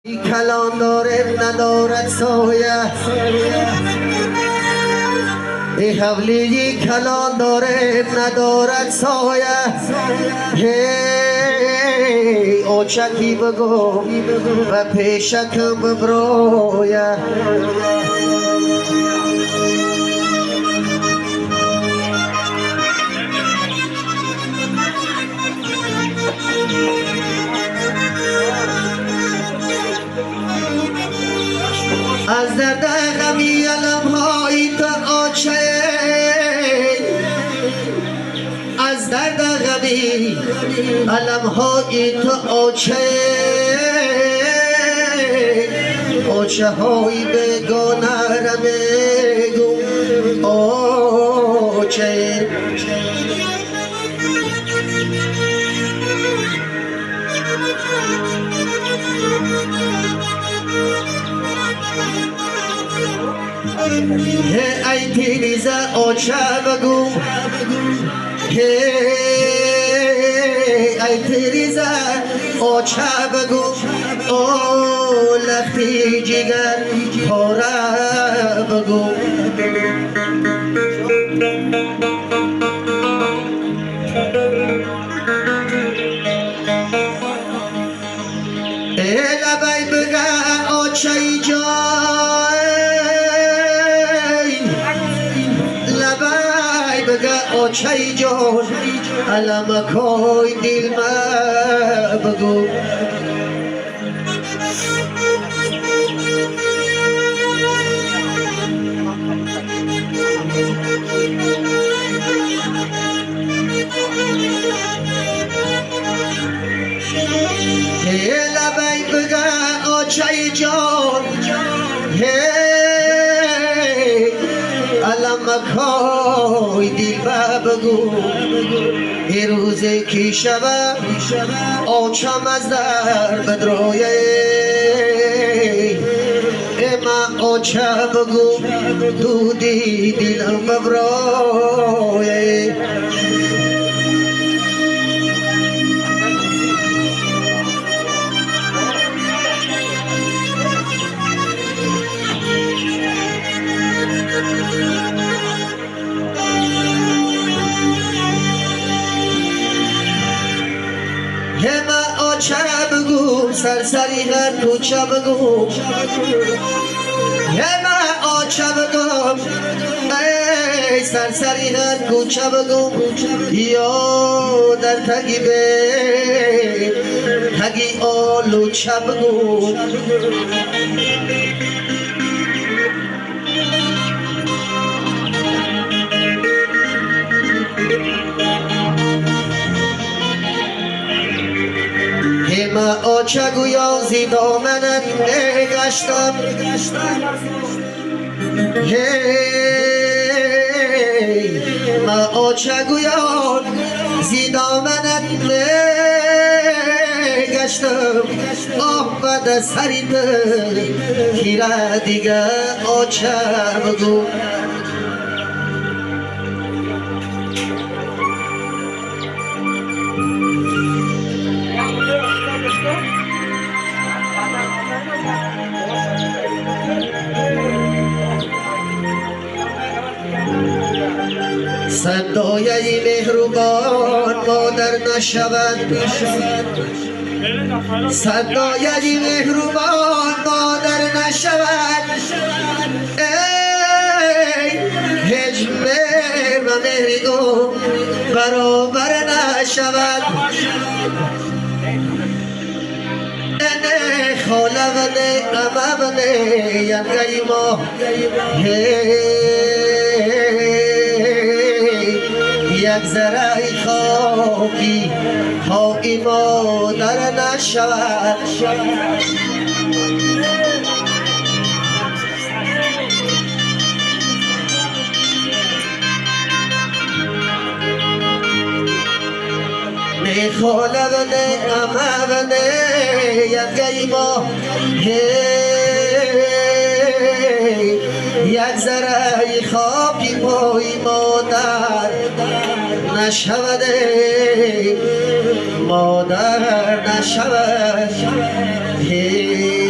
کلان داره ندارد سایه ای حولی کلان داره ندارد سایه هی اوچکی بگو و پیشکم ببرویه از درد غمی علمهای تا آچه از درد غمی علمهای تا آچه آچه های بگانه رمگو آچه ای تیریزه آچه بگو ای تیریزه آچه بگو او لختی جگر پاره بگو ای لبای بگه آچه جای آچه جان علم کوی دل ما بگو هی لبی بگه آچه جان علم کوی دل ما بگو ای روزی که شبه آچم از در بدرویه اما آچه بگو دودی دلم ببرویه هما آچه بگو سرسری هر کوچه بگو هما آچه بگو ای سرسری هر کوچه بگو یا در تگی به تگی آلو چه بگو هما آچه گویا زی دامنت نگشتم هما آچه گویا زی دامنت نگشتم آه بد سریت کیره دیگه آچه بگو صدای مهربان مادر نشود صدای مهربان مادر نشود ای هیچ مهر و مهری او برابر نشود نه خاله و نه امه و نه ینگی ما یک ذره خاکی خاکی مادر نشود نه خاله و نه امه و نه ینگی ما یک ذره خاکی پای مادر نشود مادر نشود